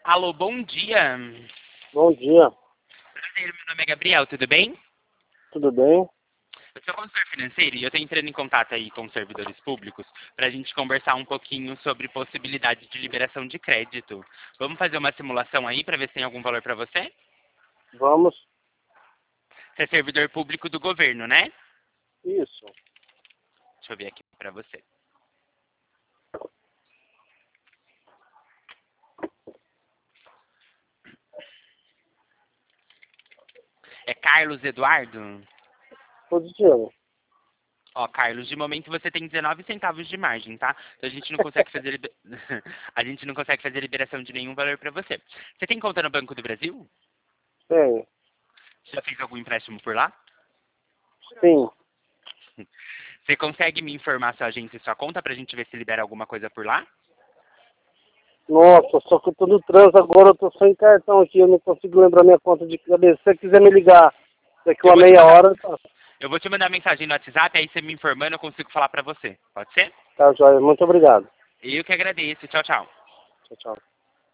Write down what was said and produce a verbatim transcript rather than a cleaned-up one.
Alô, bom dia. Bom dia, Prazer, meu nome é Gabriel, tudo bem? tudo bem? Eu sou consultor financeiro e eu estou entrando em contato aí com os servidores públicos para a gente conversar um pouquinho sobre possibilidade de liberação de crédito. Vamos fazer uma simulação aí para ver se tem algum valor para você? Vamos. Você é servidor público do governo, né? Isso. Deixa eu ver aqui para você. É Carlos Eduardo? Positivo. Ó, Carlos, de momento você tem dezenove centavos de margem, tá? Então a gente não consegue fazer liber... a gente não consegue fazer liberação de nenhum valor para você. Você tem conta no Banco do Brasil? Tenho. Você já fez algum empréstimo por lá? Sim. Você consegue me informar sua agência e sua conta pra gente ver se libera alguma coisa por lá? Nossa, só que eu tô no trânsito agora, eu tô sem cartão aqui, eu não consigo lembrar minha conta de cabeça. Se você quiser me ligar daqui Eu uma vou te meia mandar, hora, tá, eu vou te mandar mensagem no WhatsApp, aí você me informando eu consigo falar pra você. Pode ser? tá joia. Muito obrigado. Eu que agradeço. Tchau, tchau. Tchau, tchau.